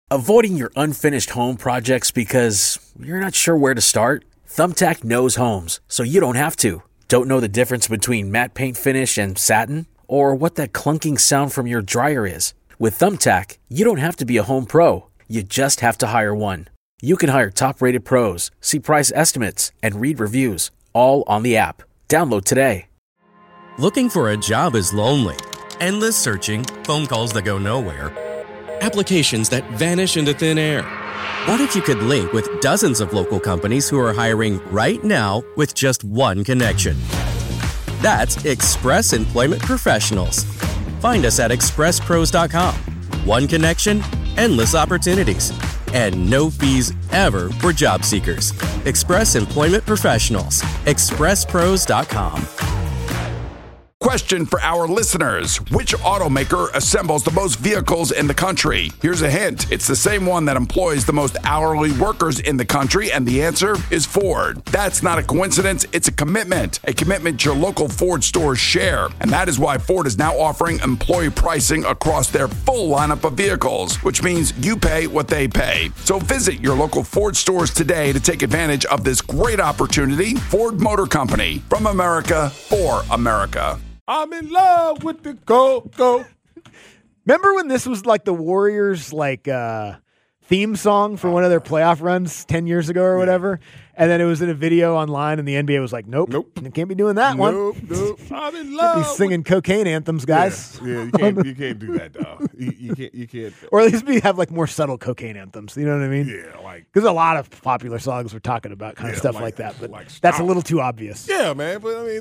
Avoiding your unfinished home projects because you're not sure where to start? Thumbtack knows homes, so you don't have to. Don't know the difference between matte paint finish and satin? Or what that clunking sound from your dryer is? With Thumbtack, you don't have to be a home pro. You just have to hire one. You can hire top-rated pros, see price estimates, and read reviews, all on the app. Download today. Looking for a job is lonely. Endless searching, phone calls that go nowhere, applications that vanish into thin air. What if you could link with dozens of local companies who are hiring right now with just one connection? That's Express Employment Professionals. Find us at expresspros.com. One connection, endless opportunities, and no fees ever for job seekers. Express Employment Professionals. expresspros.com. Question for our listeners. Which automaker assembles the most vehicles in the country? Here's a hint. It's the same one that employs the most hourly workers in the country, and the answer is Ford. That's not a coincidence. It's a commitment your local Ford stores share. And that is why Ford is now offering employee pricing across their full lineup of vehicles, which means you pay what they pay. So visit your local Ford stores today to take advantage of this great opportunity. Ford Motor Company, from America for America. I'm in love with the go-go. Remember when this was like the Warriors theme song for one of their playoff runs 10 years ago or whatever? And then it was in a video online and the NBA was like, nope. You can't be doing that one. Nope. I'm in love. Can't be singing cocaine anthems, guys. Yeah, you can't do that, dog. You can't. Or at least we have like more subtle cocaine anthems. You know what I mean? Yeah, like. Because a lot of popular songs we're talking about kind of stuff like that. But that's a little too obvious. Yeah, man. But I mean,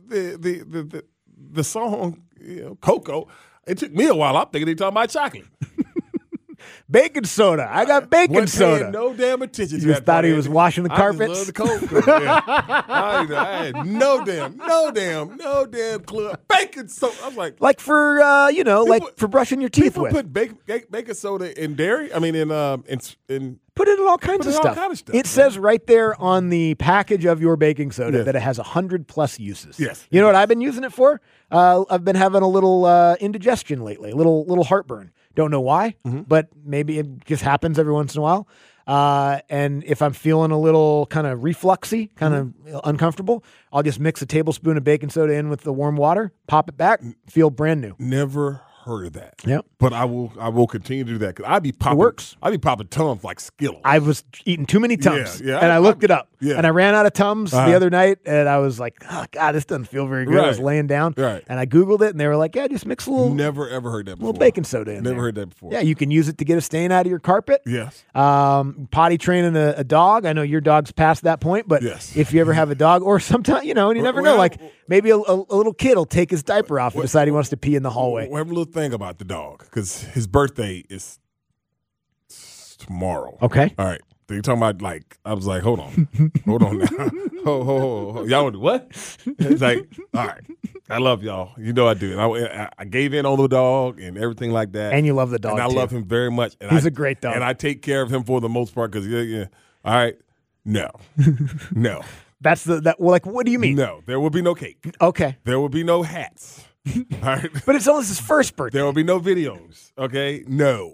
the song, Coco, it took me a while. I'm thinking they talking about chocolate. Baking soda. I got baking soda. No damn attention to You just that. thought he was washing the carpets? I just love the Coco. Yeah. I had no damn clue. Baking soda. I was like for like for brushing your teeth with. Put baking soda in dairy. I mean, in put it in all kinds of stuff. It says right there on the package of your baking soda that it has 100+ uses. Yes. You know what I've been using it for? I've been having a little indigestion lately, a little heartburn. Don't know why, but maybe it just happens every once in a while. And if I'm feeling a little kind of refluxy, kind of uncomfortable, I'll just mix a tablespoon of baking soda in with the warm water, pop it back, feel brand new. Never heard of that. Yep. But I will continue to do that because I'd be popping Tums like Skittles. I was eating too many Tums, and I looked it up, yeah. and I ran out of Tums the other night, and I was like, oh, God, this doesn't feel very good. Right. I was laying down, right. And I Googled it, and they were like, yeah, just mix a little. Never, ever heard that before. Little baking soda in there. Never heard that before. Yeah, you can use it to get a stain out of your carpet. Yes. Potty training a dog. I know your dog's past that point, but yes. If you ever have a dog, or sometimes, and you never know, like maybe a little kid will take his diaper off and decide he wants to pee in the hallway. We have a little thing about the dog because his birthday is tomorrow. Okay. All right. So you're talking about I was like, hold on now. Ho. Y'all want to do what? It's like, all right. I love y'all. You know I do. And I gave in on the dog and everything like that. And you love the dog, and I love him very much. And He's a great dog. And I take care of him for the most part because, all right, no. That's what do you mean? No, there will be no cake. Okay. There will be no hats. All right. But it's almost his first birthday. There will be no videos. Okay. No.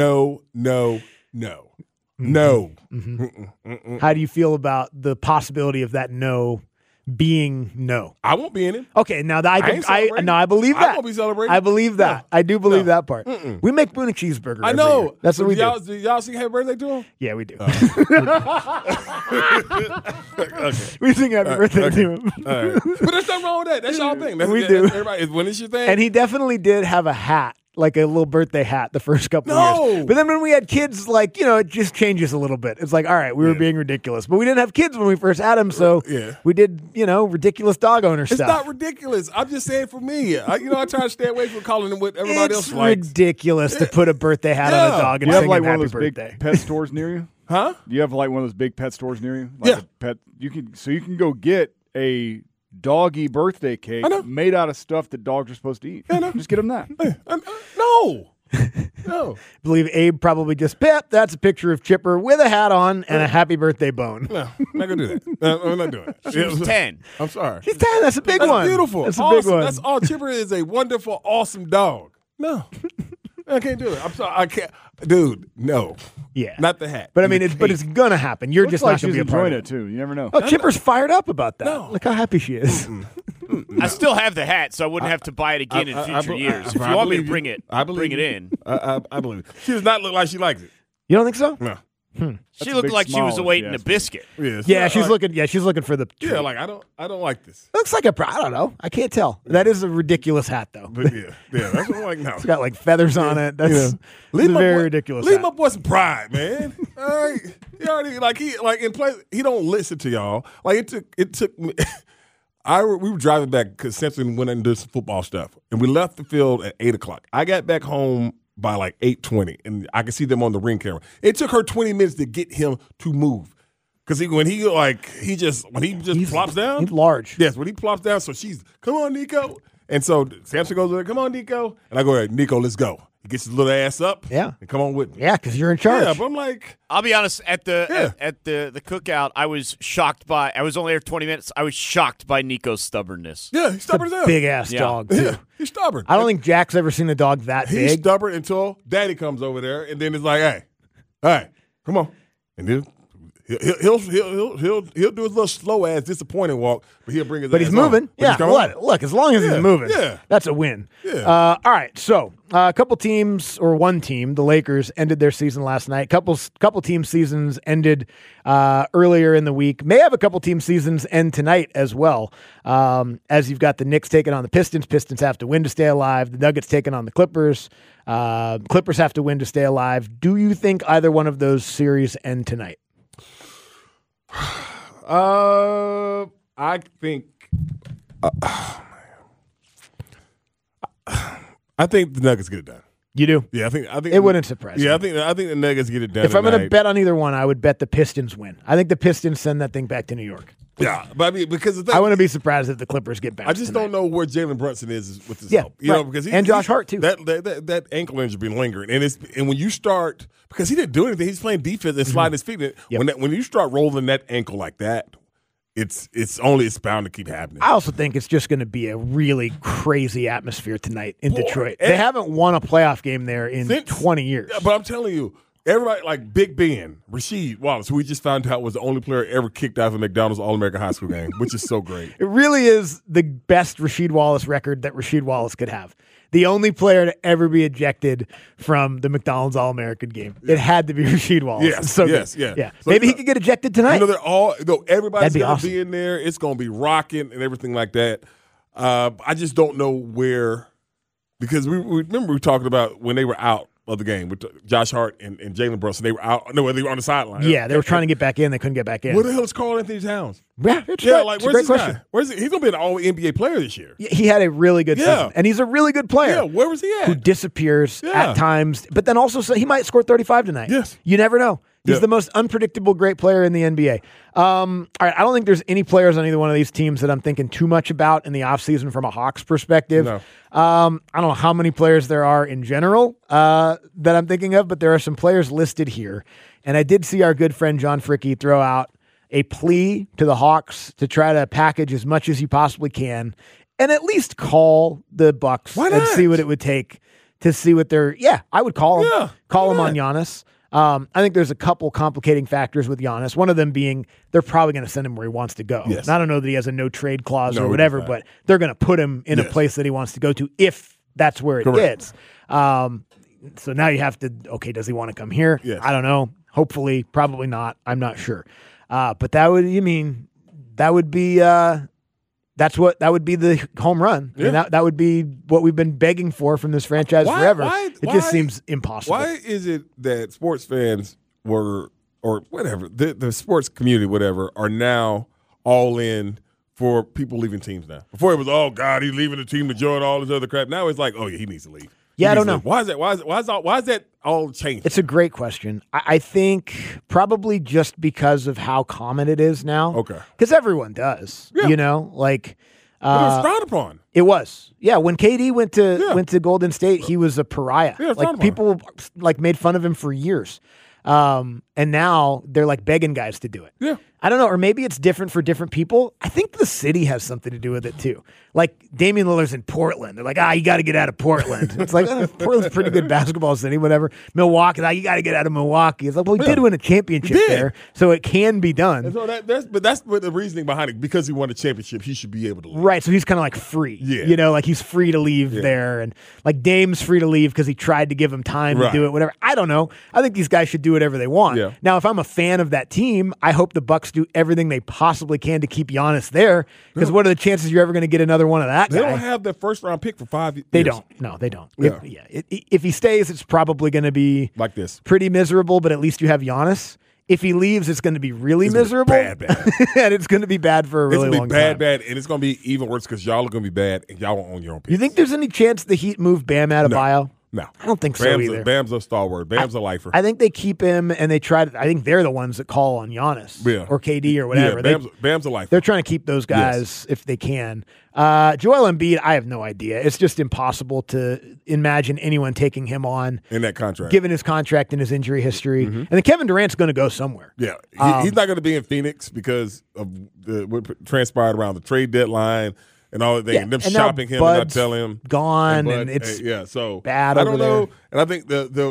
Mm-hmm. How do you feel about the possibility of that no being no? I won't be in it. Okay, now I believe that. I won't be celebrating. I believe that. No. I do believe that part. Mm-mm. We make Boone cheeseburger. I know. Every year. That's what we do. Do y'all sing Happy Birthday to him? Yeah, we do. Okay. We sing Happy Birthday to him. All right. But there's nothing wrong with that. That's y'all thing. We do. Everybody, when it's your thing. And he definitely did have a hat. Like a little birthday hat the first couple of years. But then when we had kids, it just changes a little bit. It's like, all right, we were being ridiculous. But we didn't have kids when we first had them, so we did, ridiculous dog owner stuff. It's not ridiculous. I'm just saying for me. I try to stay away from calling them what everybody else likes. It's ridiculous to put a birthday hat on a dog and you have sing like him one of happy those birthday. big pet stores near you? Huh? Do you have like one of those big pet stores near you? Yeah. A pet, you can go get a doggy birthday cake made out of stuff that dogs are supposed to eat. Just get them that. No. No. I believe Abe probably just, that's a picture of Chipper with a hat on and a happy birthday bone. No, I'm not going to do that. I'm not doing it. She's 10. I'm sorry. She's 10. That's a big one. Beautiful. That's awesome. a big one. That's all. Chipper is a wonderful, awesome dog. No. I can't do it. I'm sorry. I can't. Dude, no. Yeah. Not the hat. But I mean, it's gonna happen. You're Looks just like not gonna she's be a part enjoying of it too. You never know. Oh, Chipper's fired up about that. No. Look how happy she is. I still have the hat, so I wouldn't have to buy it again in future years. If you want me to bring it, bring it in. I believe it. She does not look like she likes it. You don't think so? No. She a looked big like she was smile, awaiting if a you ask me. biscuit. Yeah, she's looking. Yeah, she's looking for the. Yeah, like I don't like this. Looks like I don't know. I can't tell. That is a ridiculous hat, though. But yeah, that's what I'm like. No, It's got like feathers on it. That's Yeah. it's a my very boy- ridiculous. Leave hat. my boy some pride, man. All right, he already in play. He don't listen to y'all. Like it took me. We were driving back because Simpson went and did some football stuff, and we left the field at 8:00. I got back home by like 8:20, and I could see them on the ring camera. It took her 20 minutes to get him to move because when he just plops down, He's large. Yes, when he plops down, so she's, come on, Nico. And so Samson goes there, come on, Nico. And I go, Nico, let's go. He gets his little ass up. Yeah. And come on with me. Yeah, because you're in charge. Yeah, but I'm like, I'll be honest. At the Yeah. at the cookout, I was shocked by. I was only there 20 minutes. I was shocked by Nico's stubbornness. yeah, he's stubborn as hell. Big ass Yeah. dog. Too. Yeah, he's stubborn. I don't think Jack's ever seen a dog that He's big. stubborn until Daddy comes over there, and then it's like, hey, all right, come on. And then he'll do his little slow ass disappointing walk, but he'll bring his But ass he's moving. on. But Yeah. he's coming on. Look, as long as Yeah, he's moving, yeah. that's a win. Yeah. All right. So a couple teams, or one team, the Lakers, ended their season last night. Couple team seasons ended earlier in the week. May have a couple team seasons end tonight as well. As you've got the Knicks taking on the Pistons. Pistons have to win to stay alive. The Nuggets taking on the Clippers. Clippers have to win to stay alive. Do you think either one of those series end tonight? I think. I think the Nuggets get it done. You do? Yeah, I think It wouldn't surprise me. Yeah, I think the Nuggets get it done. If I'm going to tonight. bet on either one, I would bet the Pistons win. I think the Pistons send that thing back to New York. Yeah, but I mean, because the thing, I wouldn't be surprised if the Clippers get back. I just don't know where Jalen Brunson is with this. Yeah, help. You know, right. because And Josh Hart, too. That ankle injury been lingering, and when you start, because he didn't do anything, he's playing defense and sliding his feet. Yep. When you start rolling that ankle like that, it's bound to keep happening. I also think it's just going to be a really crazy atmosphere tonight in Detroit. They haven't won a playoff game there in 20 years. Yeah, but I'm telling you, everybody like Big Ben, Rasheed Wallace, who we just found out was the only player ever kicked out of a McDonald's All-American High School game, which is so great. It really is the best Rasheed Wallace record that Rasheed Wallace could have. The only player to ever be ejected from the McDonald's All-American game. It had to be Rasheed Wallace. Yes, So yes, good. yeah. So, Maybe he could get ejected tonight. Everybody's That'd be going to awesome. be in there. It's going to be rocking and everything like that. I just don't know where, because we remember we were talking about when they were out of the game with Josh Hart and Jalen Brunson. They were out. No, they were on the sideline. Yeah, they were trying to get back in. They couldn't get back in. Where the hell is Carl Anthony Towns? Yeah, it's Yeah, right. like It's a where's great this question. guy? Where's he? He's going to be an All NBA player this year. He had a really good Yeah. season, and he's a really good player. Yeah, where was he at? Who disappears Yeah. at times, but then also he might score 35 tonight. Yes. You never know. He's Yeah. the most unpredictable great player in the NBA. All right, I don't think there's any players on either one of these teams that I'm thinking too much about in the offseason from a Hawks perspective. No. I don't know how many players there are in general that I'm thinking of, but there are some players listed here. And I did see our good friend John Fricke throw out a plea to the Hawks to try to package as much as you possibly can and at least call the Bucks Why and not? see what it would take to see what they're. Yeah, I would call him. Yeah, Call why him on Giannis. I think there's a couple complicating factors with Giannis. One of them being they're probably going to send him where he wants to go. Yes. And I don't know that he has a no trade clause No, or he whatever, does not. but they're going to put him in a Yes. place that he wants to go to if that's where it Correct. is. So now you have to, okay, does he want to come here? Yes. I don't know. Hopefully, probably not. I'm not sure. But that would be that would be the home run. I mean, Yeah. that would be what we've been begging for from this franchise forever. It just seems impossible. Why is it that sports fans or whatever, the sports community, whatever, are now all in for people leaving teams now? Before it was, oh, God, he's leaving the team to join all this other crap. Now it's like, oh, yeah, he needs to leave. Yeah, I He needs don't to leave. Why is that all changed? It's a great question. I think probably just because of how common it is now. Okay. Because everyone does. Yeah. You know, like But it was frowned upon. it was. Yeah, when KD went to Golden State, he was a pariah. Yeah, like frowned upon. people like made fun of him for years. And now they're like begging guys to do it. Yeah. I don't know, or maybe it's different for different people. I think the city has something to do with it too. Like Damian Lillard's in Portland. They're like, you got to get out of Portland. It's like, Portland's a pretty good basketball city, whatever. Milwaukee, you got to get out of Milwaukee. It's like, well, he did win a championship there, so it can be done. And so that's what the reasoning behind it. Because he won a championship, he should be able to leave. Right, so he's kind of like free. Yeah. Like he's free to leave there. And like Dame's free to leave because he tried to give him time to do it, whatever. I don't know. I think these guys should do whatever they want. Yeah. Now, if I'm a fan of that team, I hope the Bucks do everything they possibly can to keep Giannis there. Because what are the chances you're ever going to get another one of that guy? They don't have their first round pick for 5 years. They don't. No, they don't. Yeah. If he stays, it's probably going to be like this, pretty miserable. But at least you have Giannis. If he leaves, it's going to be really miserable. Bad. And it's going to be bad for a really long time. It's going to be bad, and it's going to be even worse because y'all are going to be bad, and y'all won't own your own picks. You think there's any chance the Heat move Bam Adebayo? No. I don't think so either. Bam's a stalwart. Bam's a lifer. I think they keep him, and they try to. I think they're the ones that call on Giannis or KD or whatever. Yeah, Bam's a lifer. They're trying to keep those guys if they can. Joel Embiid, I have no idea. It's just impossible to imagine anyone taking him on in that contract, given his contract and his injury history. And then Kevin Durant's going to go somewhere. Yeah, he's not going to be in Phoenix because of what transpired around the trade deadline. And all that, and them shopping him and not telling him gone, and it's so bad. I don't know, there. and I think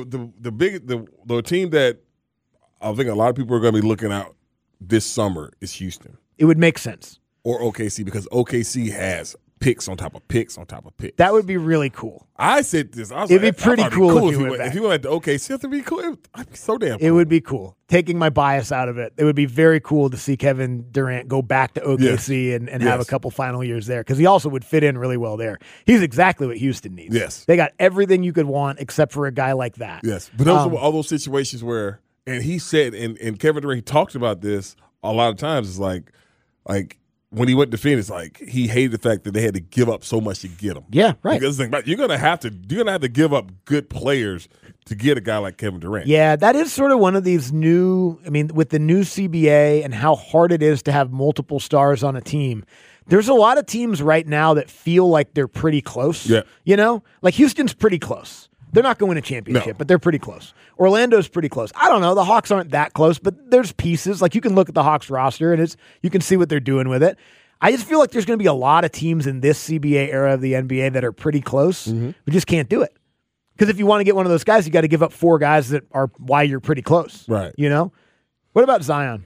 the team that I think a lot of people are going to be looking out this summer is Houston. It would make sense, or OKC, because OKC has picks on top of picks on top of picks. That would be really cool. I said this. I was It'd be pretty cool if he went to OKC. It'd be cool. I'd be so damn cool. It would be cool. Taking my bias out of it, it would be very cool to see Kevin Durant go back to OKC and have a couple final years there, because he also would fit in really well there. He's exactly what Houston needs. Yes. They got everything you could want except for a guy like that. Yes. But those are all those situations where, and he said, and Kevin Durant, he talked about this a lot of times, it's like when he went to Phoenix, like he hated the fact that they had to give up so much to get him. Yeah, right. Because you're gonna have to give up good players to get a guy like Kevin Durant. Yeah, that is sort of one of these new. I mean, with the new CBA and how hard it is to have multiple stars on a team. There's a lot of teams right now that feel like they're pretty close. Yeah, like Houston's pretty close. They're not going to win a championship, but they're pretty close. Orlando's pretty close. I don't know. The Hawks aren't that close, but there's pieces. Like you can look at the Hawks roster and you can see what they're doing with it. I just feel like there's going to be a lot of teams in this CBA era of the NBA that are pretty close. We just can't do it. Because if you want to get one of those guys, you got to give up 4 guys that are why you're pretty close. Right. What about Zion?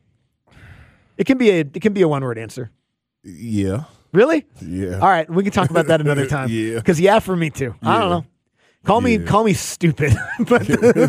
It can be a one-word answer. Yeah. Really? Yeah. All right, we can talk about that another time. Yeah. Because for me too. I don't know. Call me stupid. But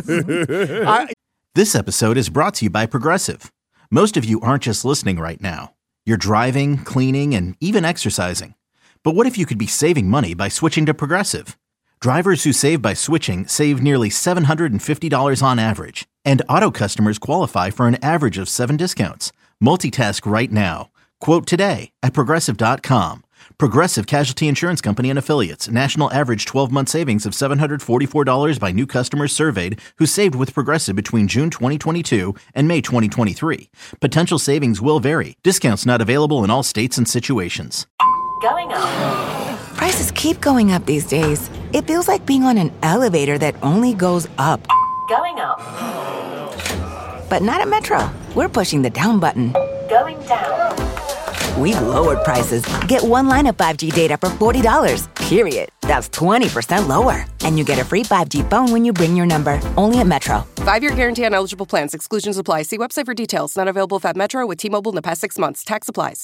This episode is brought to you by Progressive. Most of you aren't just listening right now. You're driving, cleaning, and even exercising. But what if you could be saving money by switching to Progressive? Drivers who save by switching save nearly $750 on average. And auto customers qualify for an average of 7 discounts. Multitask right now. Quote today at Progressive.com. Progressive Casualty Insurance Company and Affiliates. National average 12-month savings of $744 by new customers surveyed who saved with Progressive between June 2022 and May 2023. Potential savings will vary. Discounts not available in all states and situations. Going up. Prices keep going up these days. It feels like being on an elevator that only goes up. Going up. But not at Metro. We're pushing the down button. Going down. We've lowered prices. Get one line of 5G data for $40, period. That's 20% lower. And you get a free 5G phone when you bring your number. Only at Metro. 5-year guarantee on eligible plans. Exclusions apply. See website for details. Not available at Metro with T-Mobile in the past 6 months. Tax applies.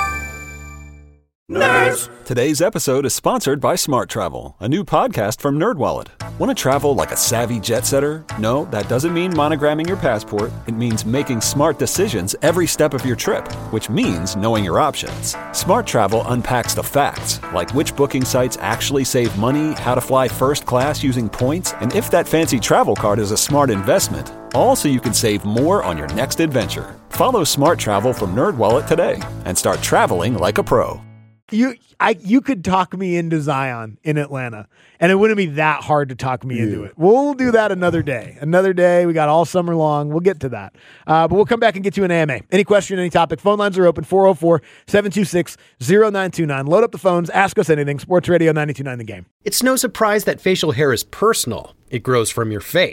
Nerds! Today's episode is sponsored by Smart Travel, a new podcast from NerdWallet. Want to travel like a savvy jet setter? No, that doesn't mean monogramming your passport. It means making smart decisions every step of your trip, which means knowing your options. Smart Travel unpacks the facts, like which booking sites actually save money, how to fly first class using points, and if that fancy travel card is a smart investment. All so you can save more on your next adventure. Follow Smart Travel from NerdWallet today and start traveling like a pro. You could talk me into Zion in Atlanta, and it wouldn't be that hard to talk me into it. We'll do that another day. Another day. We got all summer long. We'll get to that. But we'll come back and get you an AMA. Any question, any topic, phone lines are open, 404-726-0929. Load up the phones. Ask us anything. Sports Radio 92.9 The Game. It's no surprise that facial hair is personal. It grows from your face.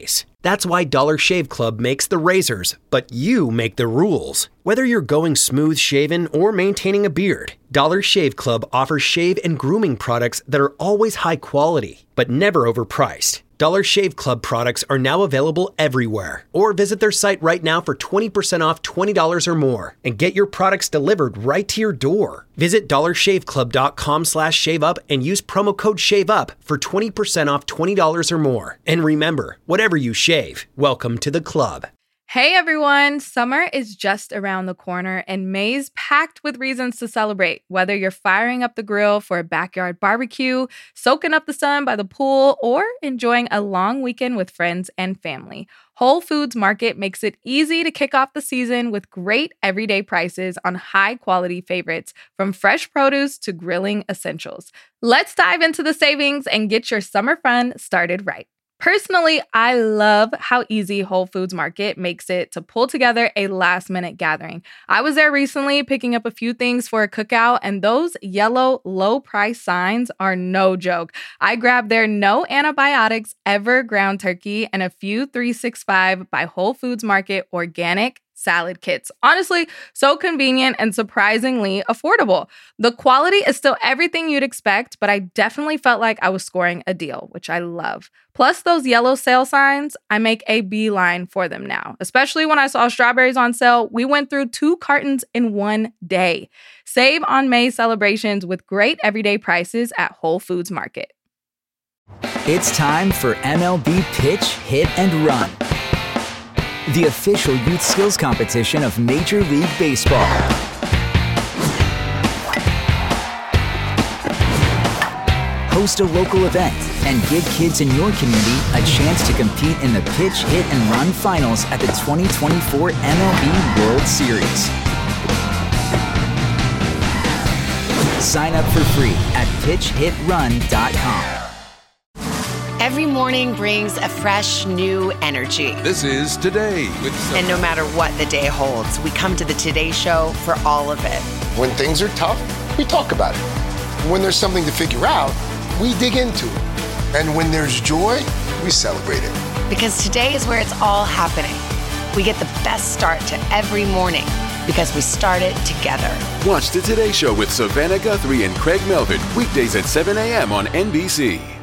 That's why Dollar Shave Club makes the razors, but you make the rules. Whether you're going smooth shaven or maintaining a beard, Dollar Shave Club offers shave and grooming products that are always high quality, but never overpriced. Dollar Shave Club products are now available everywhere. Or visit their site right now for 20% off $20 or more and get your products delivered right to your door. Visit dollarshaveclub.com/shaveup and use promo code SHAVEUP for 20% off $20 or more. And remember, whatever you shave, welcome to the club. Hey everyone, summer is just around the corner and May's packed with reasons to celebrate. Whether you're firing up the grill for a backyard barbecue, soaking up the sun by the pool, or enjoying a long weekend with friends and family, Whole Foods Market makes it easy to kick off the season with great everyday prices on high-quality favorites, from fresh produce to grilling essentials. Let's dive into the savings and get your summer fun started right. Personally, I love how easy Whole Foods Market makes it to pull together a last-minute gathering. I was there recently picking up a few things for a cookout, and those yellow low-price signs are no joke. I grabbed their no antibiotics ever ground turkey and a few 365 by Whole Foods Market organic salad kits. Honestly, so convenient and surprisingly affordable. The quality is still everything you'd expect, but I definitely felt like I was scoring a deal, which I love. Plus those yellow sale signs, I make a beeline for them now. Especially when I saw strawberries on sale, we went through 2 cartons in one day. Save on May celebrations with great everyday prices at Whole Foods Market. It's time for MLB Pitch, Hit, and Run, the official youth skills competition of Major League Baseball. Host a local event and give kids in your community a chance to compete in the Pitch, Hit, and Run finals at the 2024 MLB World Series. Sign up for free at pitchhitrun.com. Every morning brings a fresh, new energy. This is Today with Sophie. And no matter what the day holds, we come to the Today Show for all of it. When things are tough, we talk about it. When there's something to figure out, we dig into it. And when there's joy, we celebrate it. Because today is where it's all happening. We get the best start to every morning because we start it together. Watch the Today Show with Savannah Guthrie and Craig Melvin, weekdays at 7 a.m. on NBC.